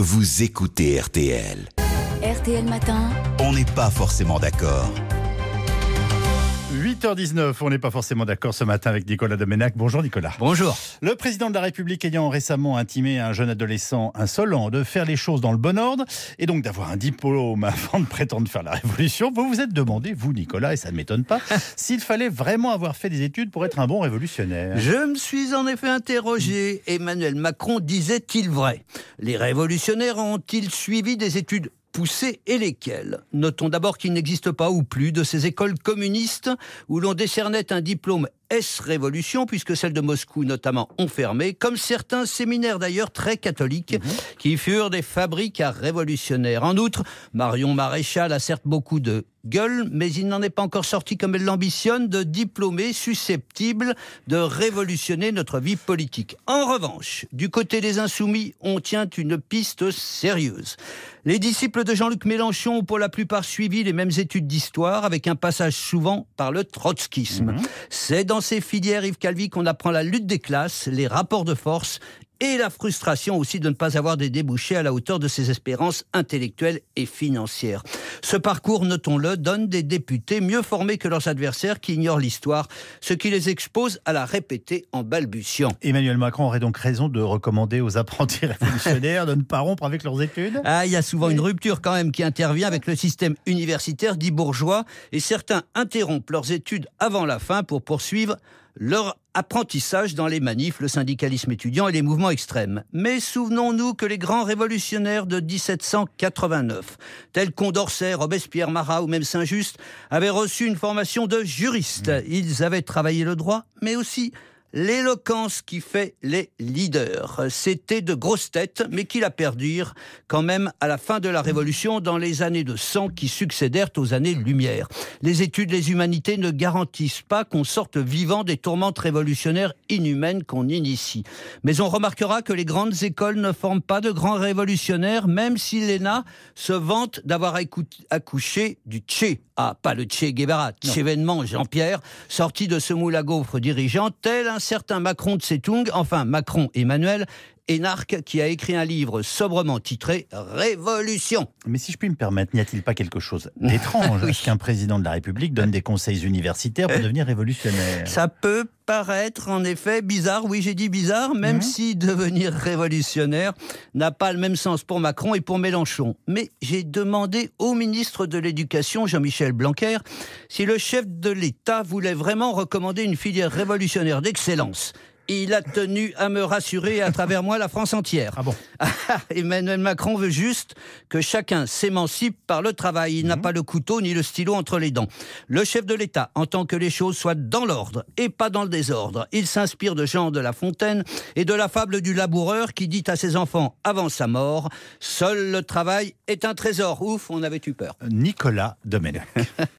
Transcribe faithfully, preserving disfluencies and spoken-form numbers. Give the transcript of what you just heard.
vous écoutez R T L. R T L Matin. On n'est pas forcément d'accord. huit heures dix-neuf, on n'est pas forcément d'accord ce matin avec Nicolas Domenac. Bonjour Nicolas. Bonjour. Le président de la République ayant récemment intimé à un jeune adolescent insolent de faire les choses dans le bon ordre et donc d'avoir un diplôme avant de prétendre faire la révolution, vous vous êtes demandé, vous Nicolas, et ça ne m'étonne pas, s'il fallait vraiment avoir fait des études pour être un bon révolutionnaire. Je me suis en effet interrogé. Emmanuel Macron disait-il vrai? Les révolutionnaires ont-ils suivi des études poussées et lesquelles? Notons d'abord qu'il n'existe pas ou plus de ces écoles communistes où l'on décernait un diplôme S-Révolution, puisque celles de Moscou notamment ont fermé, comme certains séminaires d'ailleurs très catholiques mmh. qui furent des fabriques à révolutionnaires. En outre, Marion Maréchal a certes beaucoup de gueule, mais il n'en est pas encore sorti comme elle l'ambitionne de diplômés susceptibles de révolutionner notre vie politique. En revanche, du côté des Insoumis, on tient une piste sérieuse. Les disciples de Jean-Luc Mélenchon ont pour la plupart suivi les mêmes études d'histoire, avec un passage souvent par le trotskisme. Mmh. C'est dans ces filières, Yves Calvi, qu'on apprend la lutte des classes, les rapports de force et la frustration aussi de ne pas avoir des débouchés à la hauteur de ses espérances intellectuelles et financières. Ce parcours, notons-le, donne des députés mieux formés que leurs adversaires qui ignorent l'histoire, ce qui les expose à la répéter en balbutiant. Emmanuel Macron aurait donc raison de recommander aux apprentis révolutionnaires de ne pas rompre avec leurs études. Ah, il y a souvent une rupture quand même qui intervient avec le système universitaire dit bourgeois, et certains interrompent leurs études avant la fin pour poursuivre leur apprentissage dans les manifs, le syndicalisme étudiant et les mouvements extrêmes. Mais souvenons-nous que les grands révolutionnaires de dix-sept cent quatre-vingt-neuf, tels Condorcet, Robespierre, Marat ou même Saint-Just, avaient reçu une formation de juristes. Ils avaient travaillé le droit, mais aussi l'éloquence qui fait les leaders. C'était de grosses têtes, mais qui la perdirent quand même à la fin de la Révolution, dans les années de sang qui succédèrent aux années Lumière. Les études, les humanités ne garantissent pas qu'on sorte vivant des tourmentes révolutionnaires inhumaines qu'on initie. Mais on remarquera que les grandes écoles ne forment pas de grands révolutionnaires, même si l'E N A se vante d'avoir accouché du Che. Ah, pas le Che Guevara, Tchévénement Jean-Pierre, sorti de ce moule à gaufres dirigeant, tel un certain Macron de Tsetung, enfin Macron Emmanuel, énarque qui a écrit un livre sobrement titré « Révolution ». Mais si je puis me permettre, n'y a-t-il pas quelque chose d'étrange oui. qu'un président de la République donne des conseils universitaires pour devenir révolutionnaire? Ça peut paraître en effet bizarre, oui j'ai dit bizarre, même mmh. si devenir révolutionnaire n'a pas le même sens pour Macron et pour Mélenchon. Mais j'ai demandé au ministre de l'Éducation, Jean-Michel Blanquer, si le chef de l'État voulait vraiment recommander une filière révolutionnaire d'excellence. Il a tenu à me rassurer, à travers moi, la France entière. Ah bon? Emmanuel Macron veut juste que chacun s'émancipe par le travail. Il mmh. n'a pas le couteau ni le stylo entre les dents. Le chef de l'État entend que les choses soient dans l'ordre et pas dans le désordre. Il s'inspire de Jean de La Fontaine et de la fable du laboureur qui dit à ses enfants avant sa mort « Seul le travail est un trésor ». Ouf, on avait eu peur. Nicolas Domenac.